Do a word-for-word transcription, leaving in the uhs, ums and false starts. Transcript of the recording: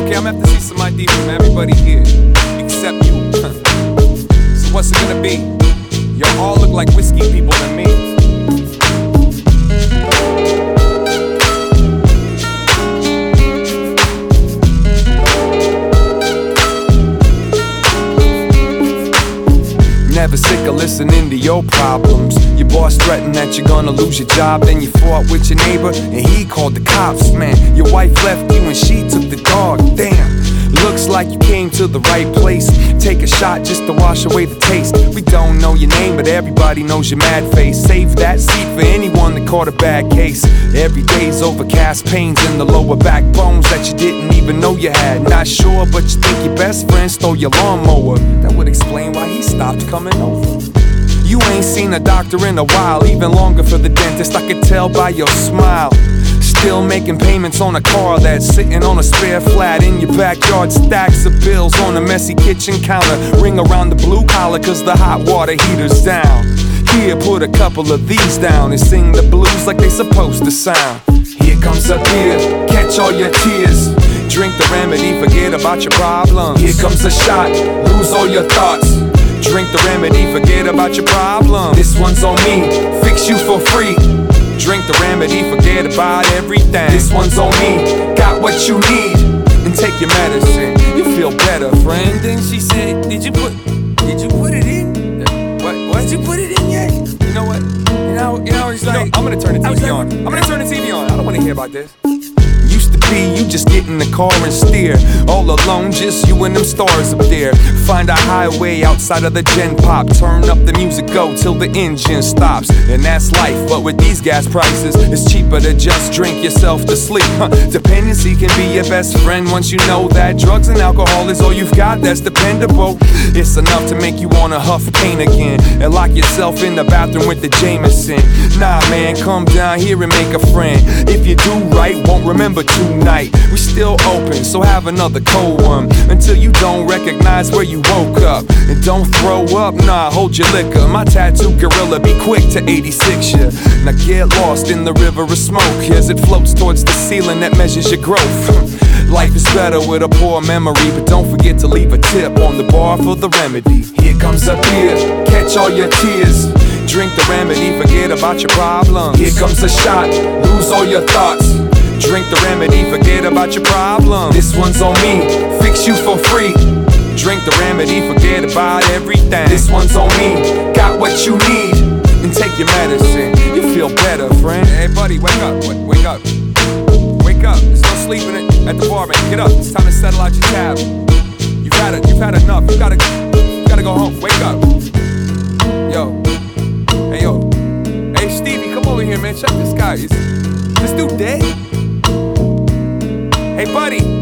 Okay, I'm gonna have to see some I D from everybody here, except you. So what's it gonna be? Y'all all look like whiskey people to me. Never sick of listening to your problems. Your boss threatened that you're gonna lose your job. Then you fought with your neighbor and he called the cops. Man, your wife left you and she took the dog. Damn, looks like you came to the right place. Take a shot just to wash away the taste. We don't know your name, but everybody knows your mad face. Save that seat for anyone that caught a bad case. Every day's overcast, pains in the lower back, bones that you didn't even know you had. Not sure, but you think your best friend stole your lawnmower. That would explain why he stopped coming over. You ain't seen a doctor in a while, even longer for the dentist, I could tell by your smile. Still making payments on a car that's sitting on a spare flat in your backyard. Stacks of bills on a messy kitchen counter. Ring around the blue collar cause the hot water heater's down. Here, put a couple of these down and sing the blues like they supposed to sound. Here comes a beer, catch all your tears. Drink the remedy, forget about your problems. Here comes a shot, lose all your thoughts. Drink the remedy, forget about your problems. This one's on me, fix you for free. Drink the remedy, forget about everything. This one's on me, got what you need. And take your medicine, you feel better, friend. And then she said, did you put, did you put it in? What, what? Did you put it in yet? You know what? You know, you know, it's You know, like, I'm gonna turn the T V like, on. I'm gonna turn the T V on. I don't wanna hear about this. Used to be you just get in the car and steer. All alone, just you and them stars up there. Find a highway outside of the gen pop. Turn up the music, go till the engine stops. And that's life, but with these gas prices, it's cheaper to just drink yourself to sleep. Huh. Dependency can be your best friend once you know that drugs and alcohol is all you've got that's dependable. It's enough to make you wanna huff pain again and lock yourself in the bathroom with the Jameson. Nah man, come down here and make a friend. If you do right, won't remember tonight. We still open, so have another cold one until you don't recognize where you woke up. And don't throw up, nah, hold your liquor. My tattoo gorilla be quick to eighty-six ya. Now get lost in the river of smoke as it floats towards the ceiling that measures your growth. Life is better with a poor memory, but don't forget to leave a tip on the bar for the remedy. Here comes a beer, catch all your tears. Drink the remedy, forget about your problems. Here comes a shot, lose all your thoughts. Drink the remedy, forget about your problems. This one's on me, fix you for free. Drink the remedy, forget about everything. This one's on me, got what you need. And take your medicine, you feel better, friend. Hey buddy, wake up, wake up. Wake up, there's no sleeping at the bar, man. Get up, it's time to settle out your tab. You've had it, you've had enough, you gotta, you gotta go home, wake up. Yo, hey yo, hey Stevie, come over here, man, check this guy. Is this dude dead? Hey buddy,